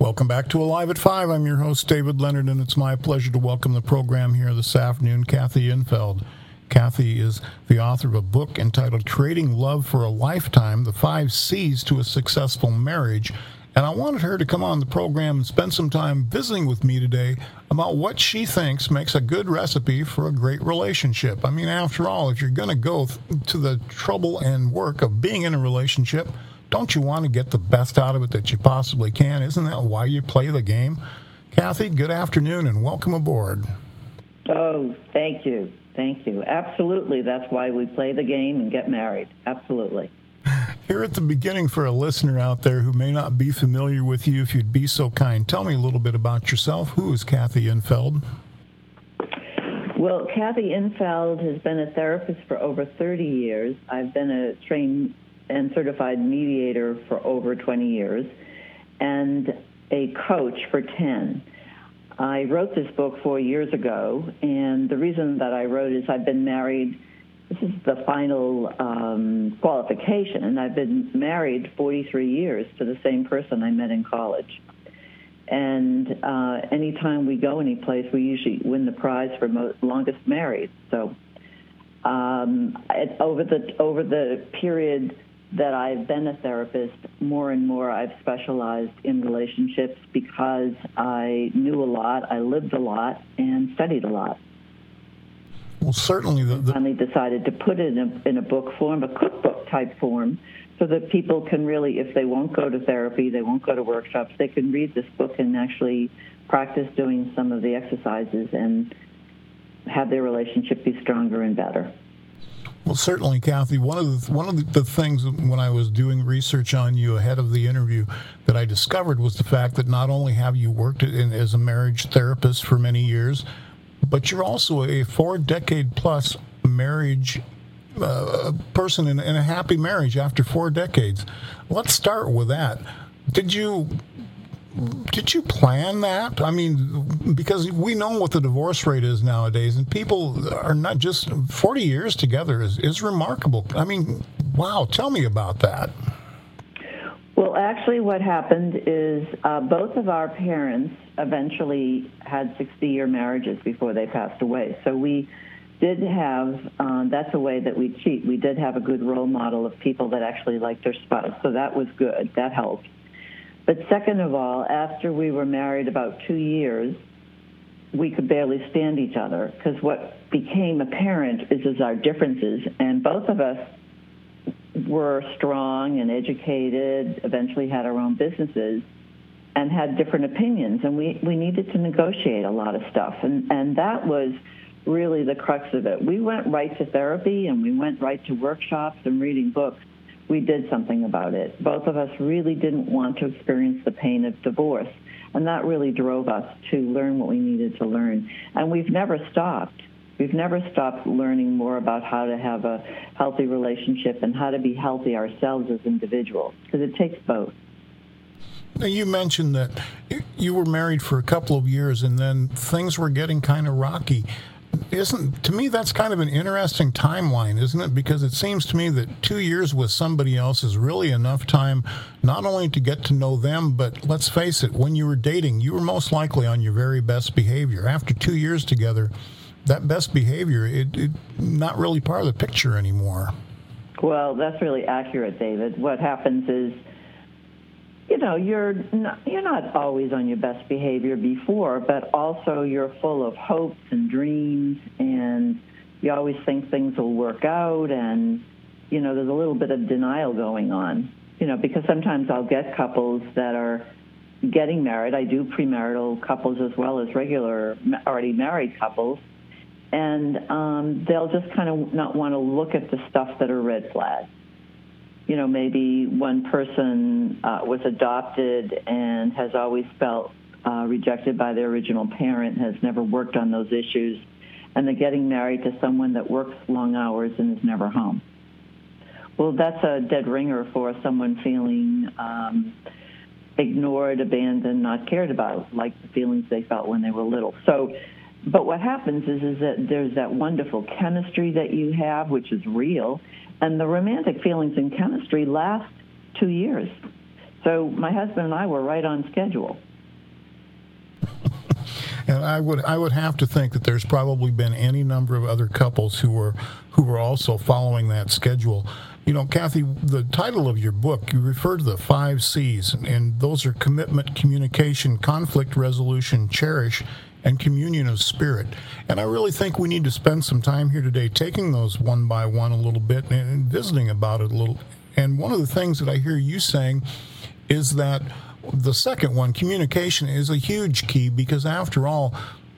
Welcome back to Alive at 5. I'm your host, David Leonard, and it's my pleasure to welcome the program here this afternoon, Kathy Infeld. Kathy is the author of a book entitled Creating Love for a Lifetime, The 5 C's to a Successful Marriage. And I wanted her to come on the program and spend some time visiting with me today about what she thinks makes a good recipe for a great relationship. I mean, after all, if you're going to go to the trouble and work of being in a relationship, don't you want to get the best out of it that you possibly can? Isn't that why you play the game? Kathy, good afternoon and welcome aboard. Oh, thank you. Thank you. Absolutely. That's why we play the game and get married. Absolutely. Here at the beginning, for a listener out there who may not be familiar with you, if you'd be so kind, tell me a little bit about yourself. Who is Kathy Infeld? Well, Kathy Infeld has been a therapist for over 30 years. I've been a trained and certified mediator for over 20 years and a coach for 10. I wrote this book 4 years ago, and the reason that I wrote is I've been married. This is the final qualification, and I've been married 43 years to the same person I met in college. And anytime we go anyplace, we usually win the prize for longest married. So over the period that I've been a therapist, more and more I've specialized in relationships because I knew a lot, I lived a lot, and studied a lot. Well, certainly I finally decided to put it in a book form, a cookbook type form, so that people can really, if they won't go to therapy, they won't go to workshops, they can read this book and actually practice doing some of the exercises and have their relationship be stronger and better. Well, certainly, Kathy, one of the things when I was doing research on you ahead of the interview that I discovered was the fact that not only have you worked as a marriage therapist for many years, but you're also a 4-decade-plus marriage person in a happy marriage after 4 decades. Let's start with that. Did you plan that? I mean, because we know what the divorce rate is nowadays, and people are not just 40 years together is remarkable. I mean, wow, tell me about that. Well, actually what happened is both of our parents eventually had 60-year marriages before they passed away. So we did have, that's a way that we cheat. We did have a good role model of people that actually liked their spouse. So that was good. That helped. But second of all, after we were married about 2 years, we could barely stand each other because what became apparent is our differences. And both of us were strong and educated, eventually had our own businesses, and had different opinions. And we needed to negotiate a lot of stuff. And that was really the crux of it. We went right to therapy, and we went right to workshops and reading books. We did something about it. Both of us really didn't want to experience the pain of divorce, and that really drove us to learn what we needed to learn. And we've never stopped. We've never stopped learning more about how to have a healthy relationship and how to be healthy ourselves as individuals, because it takes both. Now, you mentioned that you were married for a couple of years and then things were getting kind of rocky. To me, that's kind of an interesting timeline, isn't it? Because it seems to me that 2 years with somebody else is really enough time not only to get to know them, but let's face it, when you were dating, you were most likely on your very best behavior. After 2 years together, that best behavior, it not really part of the picture anymore. Well, that's really accurate, David. What happens is, you know, you're not always on your best behavior before, but also you're full of hopes and dreams, and you always think things will work out, and, you know, there's a little bit of denial going on, you know, because sometimes I'll get couples that are getting married. I do premarital couples as well as regular already married couples, and they'll just kind of not want to look at the stuff that are red flags. You know, maybe one person was adopted and has always felt rejected by their original parent, has never worked on those issues, and they're getting married to someone that works long hours and is never home. Well, that's a dead ringer for someone feeling ignored, abandoned, not cared about, like the feelings they felt when they were little. So, but what happens is that there's that wonderful chemistry that you have, which is real, and the romantic feelings and chemistry last 2 years. So my husband and I were right on schedule. And I would have to think that there's probably been any number of other couples who were also following that schedule. You know, Kathy, the title of your book, you refer to the 5 C's, and those are commitment, communication, conflict resolution, cherish, and communion of spirit. And I really think we need to spend some time here today taking those one by one a little bit and visiting about it a little. And one of the things that I hear you saying is that the second one, communication, is a huge key, because after all,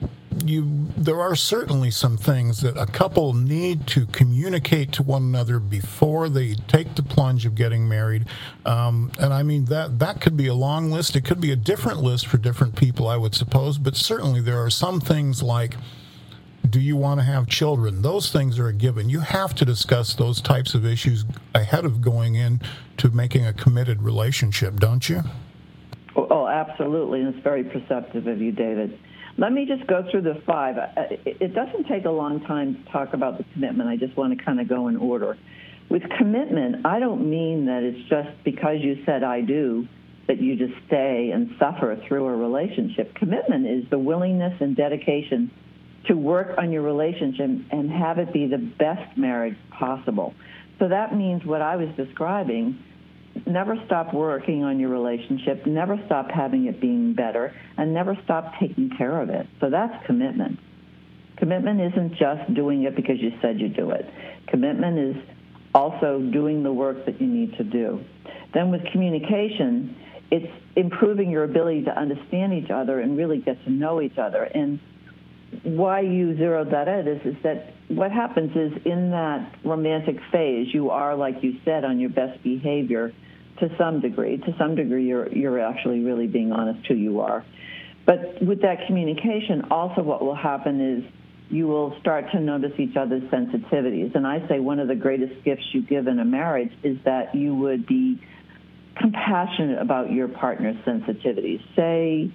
there are certainly some things that a couple need to communicate to one another before they take the plunge of getting married. And I mean, that could be a long list. It could be a different list for different people, I would suppose. But certainly there are some things like, do you want to have children? Those things are a given. You have to discuss those types of issues ahead of going in to making a committed relationship, don't you? Oh, absolutely. And it's very perceptive of you, David. Let me just go through the 5. It doesn't take a long time to talk about the commitment. I just want to kind of go in order. With commitment, I don't mean that it's just because you said I do that you just stay and suffer through a relationship. Commitment is the willingness and dedication to work on your relationship and have it be the best marriage possible. So that means what I was describing. Never stop working on your relationship, never stop having it being better, and never stop taking care of it. So that's commitment. Commitment isn't just doing it because you said you do it. Commitment is also doing the work that you need to do. Then with communication, it's improving your ability to understand each other and really get to know each other. And why you zeroed that out is that what happens is in that romantic phase, you are, like you said, on your best behavior to some degree. To some degree, you're actually really being honest who you are. But with that communication, also what will happen is you will start to notice each other's sensitivities. And I say one of the greatest gifts you give in a marriage is that you would be compassionate about your partner's sensitivities. Say,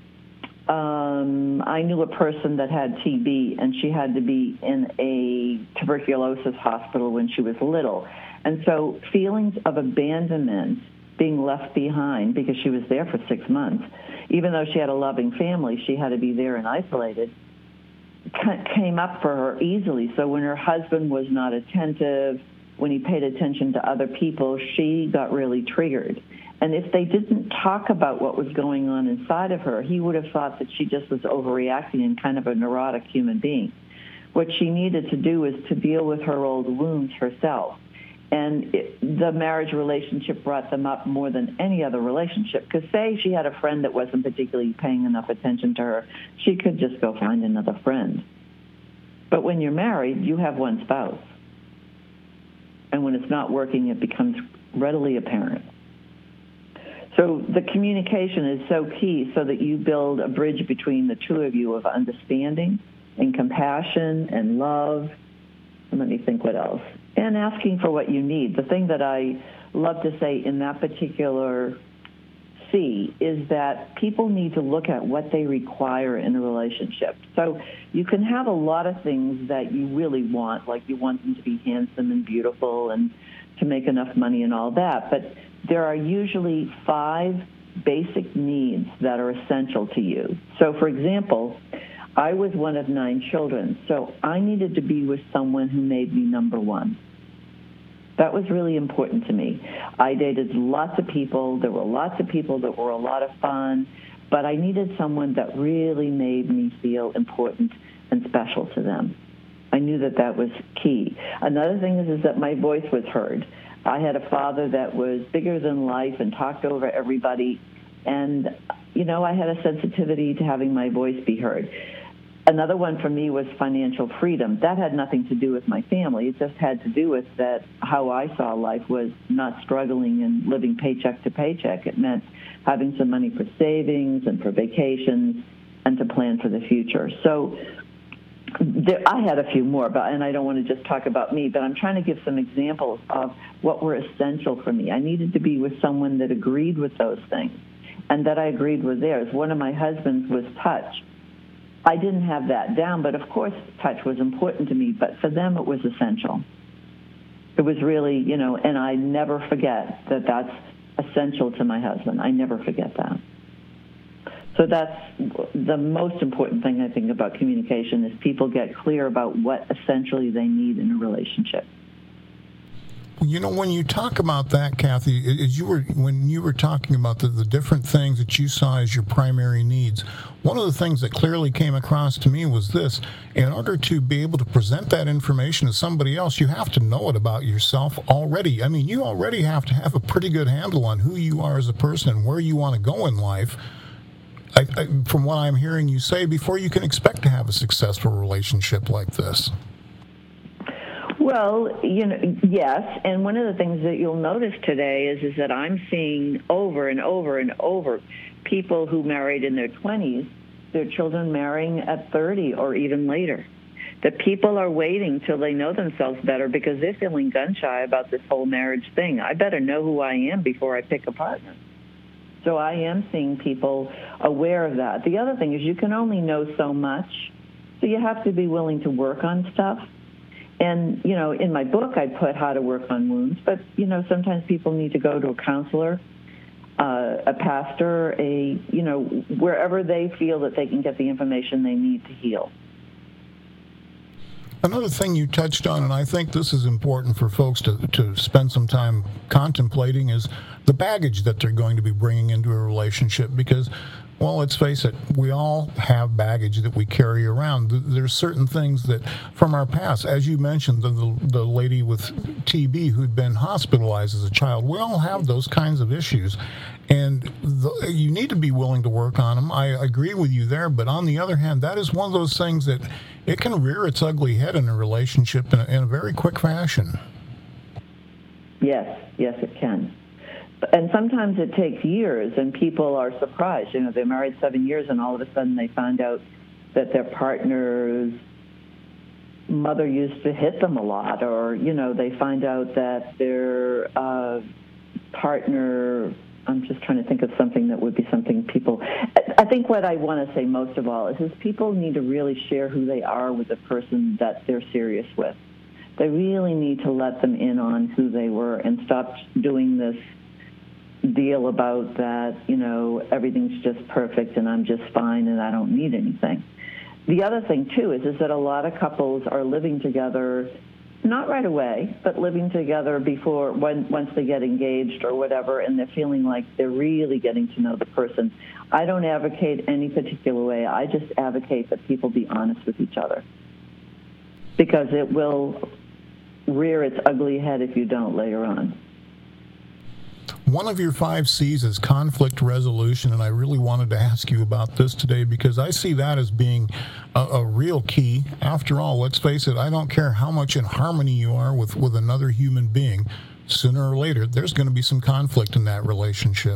I knew a person that had TB, and she had to be in a tuberculosis hospital when she was little. And so feelings of abandonment, being left behind because she was there for 6 months, even though she had a loving family, she had to be there and isolated, came up for her easily. So when her husband was not attentive, when he paid attention to other people, she got really triggered. And if they didn't talk about what was going on inside of her, he would have thought that she just was overreacting and kind of a neurotic human being. What she needed to do was to deal with her old wounds herself. And the marriage relationship brought them up more than any other relationship. Because say she had a friend that wasn't particularly paying enough attention to her, she could just go find another friend. But when you're married, you have one spouse. And when it's not working, it becomes readily apparent. So the communication is so key so that you build a bridge between the two of you of understanding and compassion and love. And let me think what else. And asking for what you need. The thing that I love to say in that particular C is that people need to look at what they require in a relationship. So you can have a lot of things that you really want, like you want them to be handsome and beautiful and to make enough money and all that, but there are usually 5 basic needs that are essential to you. So, for example, I was one of 9 children, so I needed to be with someone who made me number 1. That was really important to me. I dated lots of people. There were lots of people that were a lot of fun, but I needed someone that really made me feel important and special to them. I knew that that was key. Another thing is that my voice was heard. I had a father that was bigger than life and talked over everybody. And, you know, I had a sensitivity to having my voice be heard. Another one for me was financial freedom. That had nothing to do with my family. It just had to do with that how I saw life was not struggling and living paycheck to paycheck. It meant having some money for savings and for vacations and to plan for the future. So I had a few more, and I don't want to just talk about me, but I'm trying to give some examples of what were essential for me. I needed to be with someone that agreed with those things and that I agreed with theirs. One of my husbands was touch. I didn't have that down, but of course touch was important to me, but for them it was essential. It was really, you know, and I never forget that that's essential to my husband. I never forget that. So that's the most important thing I think about communication is people get clear about what essentially they need in a relationship. You know, when you talk about that, Kathy, when you were talking about the different things that you saw as your primary needs, one of the things that clearly came across to me was this: in order to be able to present that information to somebody else, you have to know it about yourself already. I mean, you already have to have a pretty good handle on who you are as a person and where you want to go in life. From what I'm hearing you say, before you can expect to have a successful relationship like this. Well, yes, and one of the things that you'll notice today is that I'm seeing over and over and over people who married in their 20s, their children marrying at 30 or even later. That people are waiting till they know themselves better because they're feeling gun-shy about this whole marriage thing. I better know who I am before I pick a partner. So I am seeing people aware of that. The other thing is you can only know so much, so you have to be willing to work on stuff. And, in my book, I put how to work on wounds, but, sometimes people need to go to a counselor, a pastor, wherever they feel that they can get the information they need to heal. Another thing you touched on, and I think this is important for folks to spend some time contemplating, is the baggage that they're going to be bringing into a relationship because, well, let's face it, we all have baggage that we carry around. There's certain things that from our past, as you mentioned, the lady with TB who'd been hospitalized as a child, we all have those kinds of issues. And you need to be willing to work on them. I agree with you there. But on the other hand, that is one of those things that it can rear its ugly head in a relationship in a very quick fashion. Yes, it can. And sometimes it takes years, and people are surprised. They're married 7 years, and all of a sudden they find out that their partner's mother used to hit them a lot, or, they find out that their partner... I'm just trying to think of something that would be something people... I think what I want to say most of all is people need to really share who they are with the person that they're serious with. They really need to let them in on who they were and stop doing this deal about that, everything's just perfect and I'm just fine and I don't need anything. The other thing, too, is that a lot of couples are living together, not right away, but living together once they get engaged or whatever, and they're feeling like they're really getting to know the person. I don't advocate any particular way. I just advocate that people be honest with each other because it will rear its ugly head if you don't later on. One of your 5 C's is conflict resolution, and I really wanted to ask you about this today because I see that as being a real key. After all, let's face it, I don't care how much in harmony you are with another human being. Sooner or later, there's going to be some conflict in that relationship.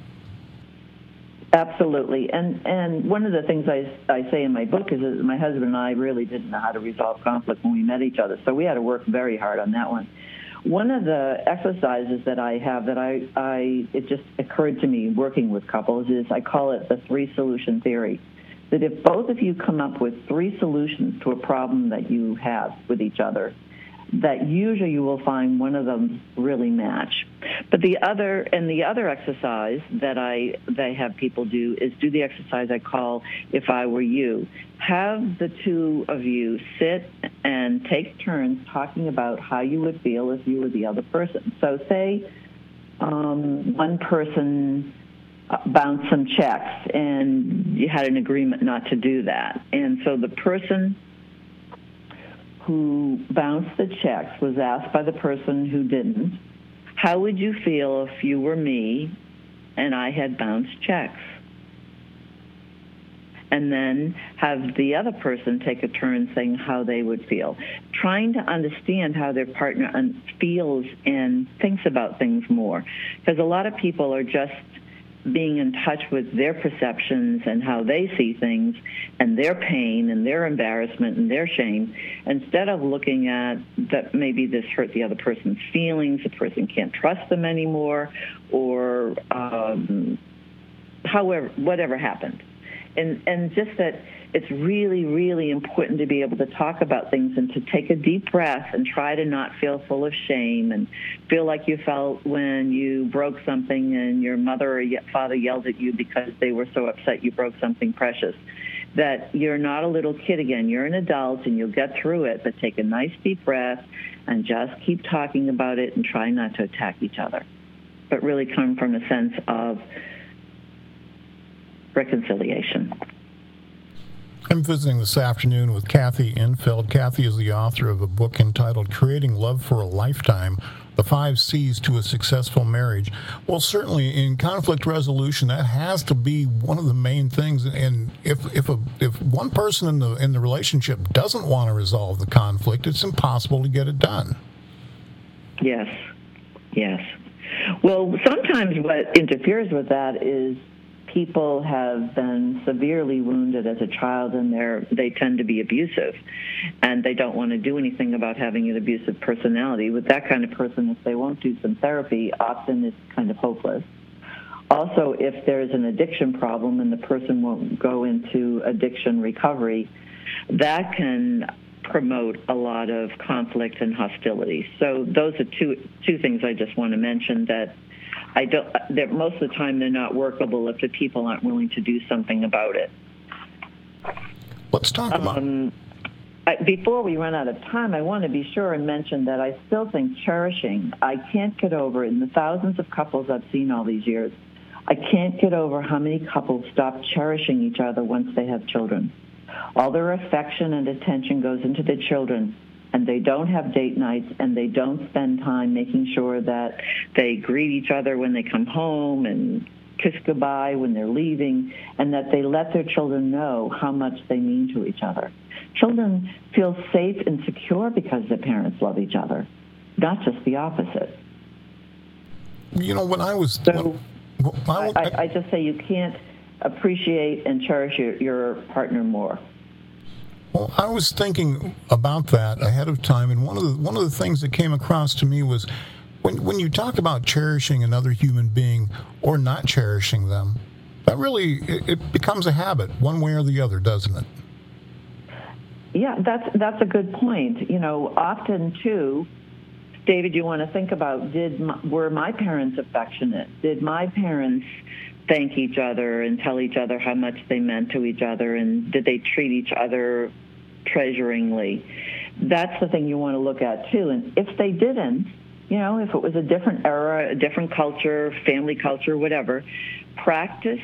Absolutely. And one of the things I say in my book is that my husband and I really didn't know how to resolve conflict when we met each other, so we had to work very hard on that one. One of the exercises that I have that it just occurred to me working with couples is I call it the 3-solution theory. That if both of you come up with 3 solutions to a problem that you have with each other, that usually you will find one of them really match. But the other exercise that I have people do is do the exercise I call If I Were You. Have the two of you sit and take turns talking about how you would feel if you were the other person. So say one person bounced some checks and you had an agreement not to do that. And so the person who bounced the checks was asked by the person who didn't, how would you feel if you were me and I had bounced checks? And then have the other person take a turn saying how they would feel, trying to understand how their partner feels and thinks about things more. Because a lot of people are just being in touch with their perceptions and how they see things and their pain and their embarrassment and their shame, instead of looking at that maybe this hurt the other person's feelings, the person can't trust them anymore, or whatever happened. And just that it's really, really important to be able to talk about things and to take a deep breath and try to not feel full of shame and feel like you felt when you broke something and your mother or father yelled at you because they were so upset you broke something precious. That you're not a little kid again. You're an adult and you'll get through it, but take a nice deep breath and just keep talking about it and try not to attack each other, but really come from a sense of reconciliation. I'm visiting this afternoon with Kathy Infeld. Kathy is the author of a book entitled Creating Love for a Lifetime, The 5 C's to a Successful Marriage. Well, certainly in conflict resolution, that has to be one of the main things. And if one person in the relationship doesn't want to resolve the conflict, it's impossible to get it done. Yes. Well, sometimes what interferes with that is people have been severely wounded as a child, and they tend to be abusive, and they don't want to do anything about having an abusive personality. With that kind of person, if they won't do some therapy, often it's kind of hopeless. Also, if there's an addiction problem and the person won't go into addiction recovery, that can promote a lot of conflict and hostility. So those are two things I just want to mention that most of the time they're not workable if the people aren't willing to do something about it. Let's talk about before we run out of time, I want to be sure and mention that I still think cherishing, I can't get over, in the thousands of couples I've seen all these years, I can't get over how many couples stop cherishing each other once they have children. All their affection and attention goes into the children, and they don't have date nights, and they don't spend time making sure that they greet each other when they come home and kiss goodbye when they're leaving, and that they let their children know how much they mean to each other. Children feel safe and secure because their parents love each other, not just the opposite. You know, when I was... I just say you can't appreciate and cherish your partner more. Well, I was thinking about that ahead of time, and one of the things that came across to me was when you talk about cherishing another human being or not cherishing them, that really it becomes a habit, one way or the other, doesn't it? Yeah, that's a good point. You know, often too, David, you want to think about were my parents affectionate? Did my parents thank each other and tell each other how much they meant to each other, and did they treat each other treasuringly? That's the thing you want to look at too. And if they didn't, you know, if it was a different era, a different culture, family culture, whatever, practice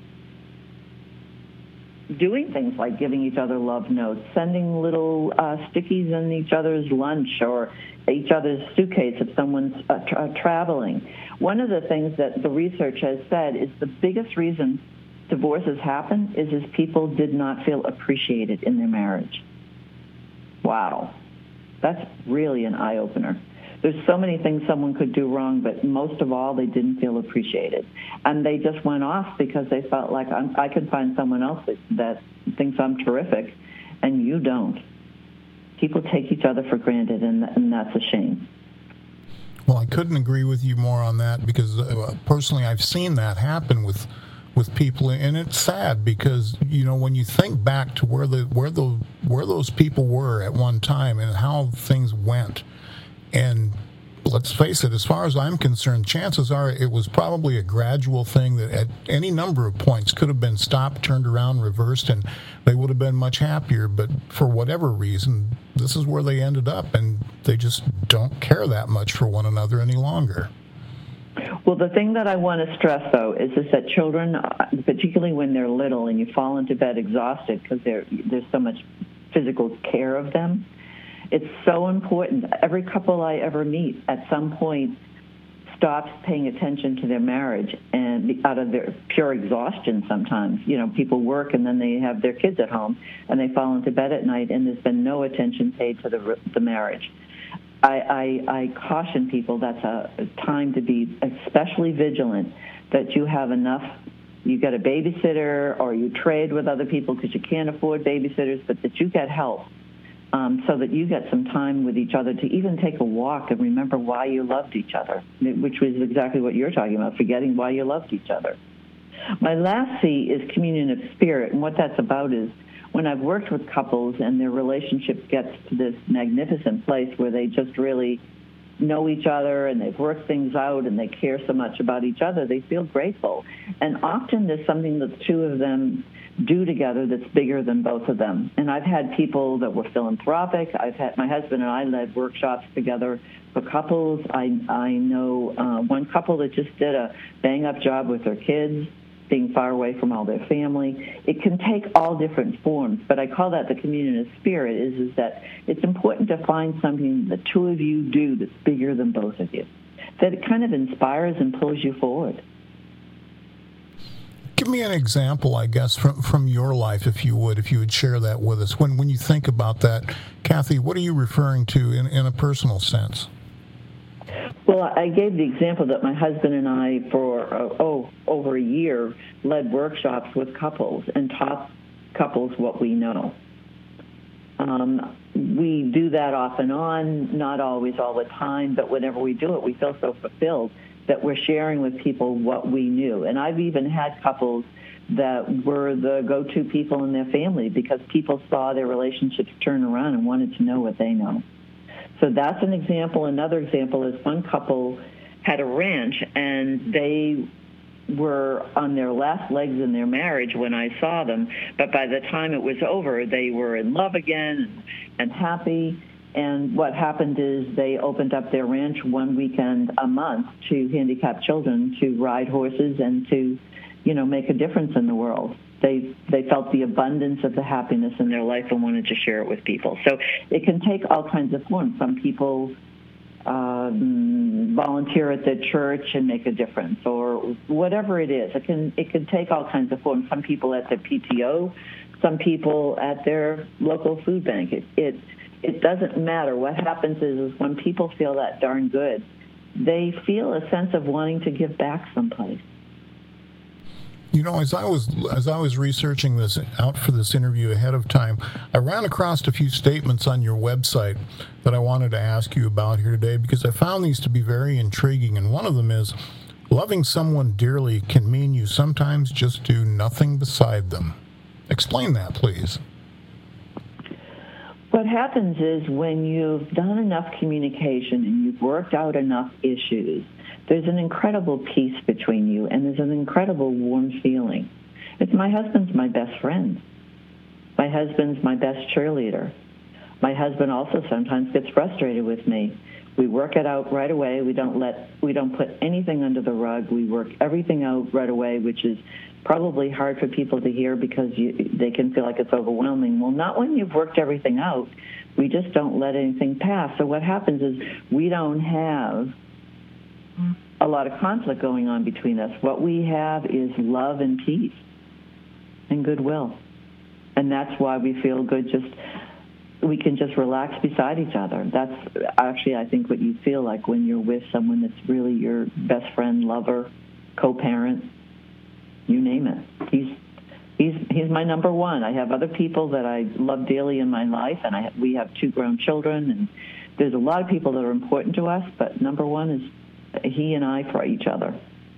doing things like giving each other love notes, sending little stickies in each other's lunch or each other's suitcase if someone's traveling. One of the things that the research has said is the biggest reason divorces happen is people did not feel appreciated in their marriage. Wow. That's really an eye-opener. There's so many things someone could do wrong, but most of all, they didn't feel appreciated. And they just went off because they felt like I could find someone else that thinks I'm terrific, and you don't. People take each other for granted, and that's a shame. Well, I couldn't agree with you more on that because personally I've seen that happen with people, and it's sad because, you know, when you think back to where those people were at one time and how things went, and let's face it, as far as I'm concerned, chances are it was probably a gradual thing that at any number of points could have been stopped, turned around, reversed, and they would have been much happier. But for whatever reason, this is where they ended up, and they just don't care that much for one another any longer. Well, the thing that I want to stress, though, is that children, particularly when they're little and you fall into bed exhausted because there's so much physical care of them, it's so important. Every couple I ever meet at some point stops paying attention to their marriage, and out of their pure exhaustion sometimes. You know, people work and then they have their kids at home and they fall into bed at night and there's been no attention paid to the marriage. I caution people that's a time to be especially vigilant, that you have enough, you get a babysitter or you trade with other people because you can't afford babysitters, but that you get help. So that you get some time with each other to even take a walk and remember why you loved each other, which was exactly what you're talking about, forgetting why you loved each other. My last C is communion of spirit, and what that's about is when I've worked with couples and their relationship gets to this magnificent place where they just really know each other and they've worked things out and they care so much about each other, they feel grateful. And often there's something that the two of them do together that's bigger than both of them. And I've had people that were philanthropic. My husband and I led workshops together for couples. I know one couple that just did a bang-up job with their kids, being far away from all their family. It can take all different forms, but I call that the communion of spirit, is that it's important to find something the two of you do that's bigger than both of you, that it kind of inspires and pulls you forward. Give me an example, I guess, from your life, if you would share that with us. When you think about that, Kathy, what are you referring to in a personal sense? Well, I gave the example that my husband and I, for over a year, led workshops with couples and taught couples what we know. We do that off and on, not always all the time, but whenever we do it, we feel so fulfilled that we're sharing with people what we knew. And I've even had couples that were the go-to people in their family because people saw their relationships turn around and wanted to know what they know. So that's an example. Another example is one couple had a ranch, and they were on their last legs in their marriage when I saw them. But by the time it was over, they were in love again and happy. And what happened is they opened up their ranch one weekend a month to handicapped children to ride horses and to, make a difference in the world. They felt the abundance of the happiness in their life and wanted to share it with people. So it can take all kinds of forms. Some people volunteer at the church and make a difference, or whatever it is. It can take all kinds of forms. Some people at the PTO, some people at their local food bank. It doesn't matter. What happens is when people feel that darn good, they feel a sense of wanting to give back someplace. As I was researching this out for this interview ahead of time, I ran across a few statements on your website that I wanted to ask you about here today because I found these to be very intriguing. And one of them is, loving someone dearly can mean you sometimes just do nothing beside them. Explain that, please. What happens is when you've done enough communication and you've worked out enough issues, there's an incredible peace between you, and there's an incredible warm feeling. My husband's my best friend. My husband's my best cheerleader. My husband also sometimes gets frustrated with me. We work it out right away. We don't put anything under the rug. We work everything out right away, which is probably hard for people to hear because they can feel like it's overwhelming. Well, not when you've worked everything out. We just don't let anything pass. So what happens is we don't have a lot of conflict going on between us. What we have is love and peace and goodwill. And that's why we feel good. We can just relax beside each other. That's actually, I think, what you feel like when you're with someone that's really your best friend, lover, co-parent, you name it. He's my number one. I have other people that I love dearly in my life, and we have 2 grown children, and there's a lot of people that are important to us, but number one is he and I for each other.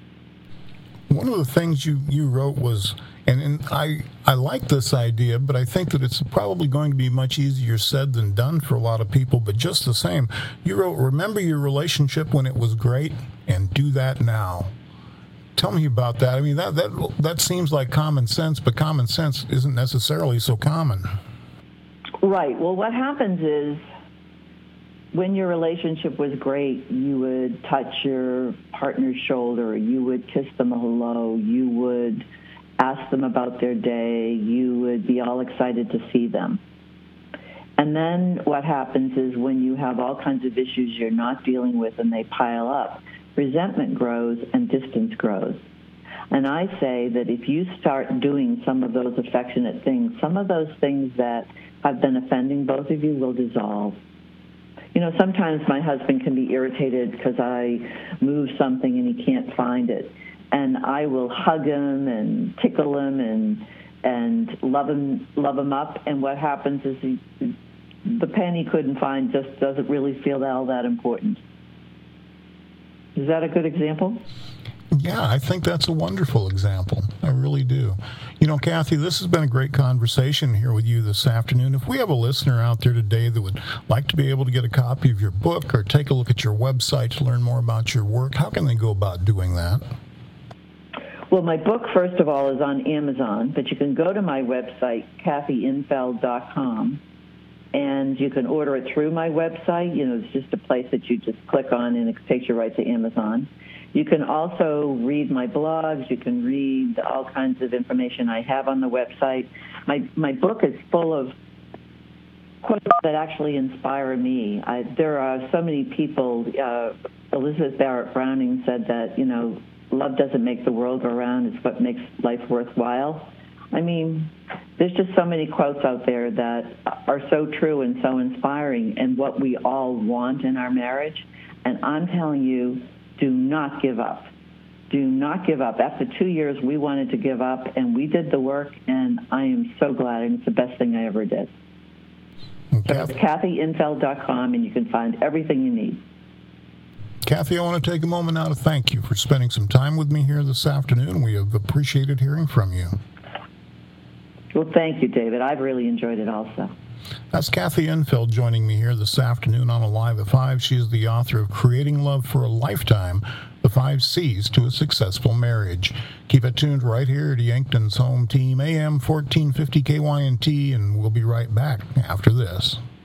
One of the things you wrote was, and I like this idea, but I think that it's probably going to be much easier said than done for a lot of people, but just the same, you wrote, remember your relationship when it was great and do that now. Tell me about that. I mean, that seems like common sense, but common sense isn't necessarily so common. Right. Well, what happens is, when your relationship was great, you would touch your partner's shoulder, you would kiss them hello, you would ask them about their day, you would be all excited to see them. And then what happens is when you have all kinds of issues you're not dealing with and they pile up, resentment grows and distance grows. And I say that if you start doing some of those affectionate things, some of those things that have been offending both of you will dissolve. Sometimes my husband can be irritated because I move something and he can't find it. And I will hug him and tickle him and love him up. And what happens is the pen he couldn't find just doesn't really feel all that important. Is that a good example? Yeah, I think that's a wonderful example. I really do. You know, Kathy, this has been a great conversation here with you this afternoon. If we have a listener out there today that would like to be able to get a copy of your book or take a look at your website to learn more about your work, how can they go about doing that? Well, my book, first of all, is on Amazon, but you can go to my website, KathyInfeld.com, and you can order it through my website. You know, it's just a place that you just click on, and it takes you right to Amazon. You can also read my blogs. You can read all kinds of information I have on the website. My book is full of quotes that actually inspire me. There are so many people. Elizabeth Barrett Browning said that, you know, love doesn't make the world go round. It's what makes life worthwhile. I mean, there's just so many quotes out there that are so true and so inspiring and what we all want in our marriage. And I'm telling you, do not give up. Do not give up. After 2 years, we wanted to give up, and we did the work, and I am so glad, and it's the best thing I ever did. So it's KathyInfeld.com, and you can find everything you need. Kathy, I want to take a moment now to thank you for spending some time with me here this afternoon. We have appreciated hearing from you. Well, thank you, David. I've really enjoyed it also. That's Kathy Infeld joining me here this afternoon on Alive at 5. She is the author of Creating Love for a Lifetime, The 5 C's to a Successful Marriage. Keep it tuned right here to Yankton's Home Team, AM 1450 KYNT, and we'll be right back after this.